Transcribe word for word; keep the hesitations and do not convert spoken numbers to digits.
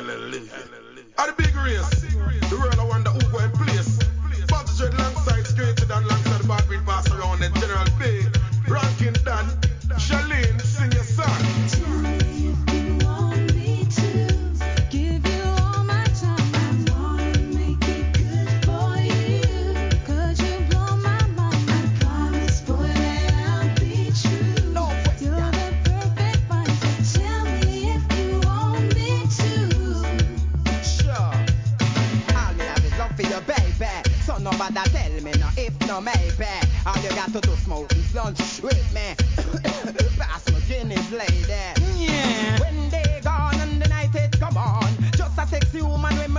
At the big race, the world I wonder who go in place. Bob's dread alongside, skated and alongside the bar green pass around the General B. Ranking Dan, Shalene, sing your song. Tell me if you want me to give you all my time. I wanna make it good for you, 'cause you blow my mind. I promise, boy, that I'll be true. No question. You're the perfect one, so tell me if you want me to. Sure. All me have is love for you, baby. So nobody tell me no if no maybe. All you got to do smoke is lunch with me. Pass my Guinness, lady. Yeah. When they gone and the night it come on, just a sexy woman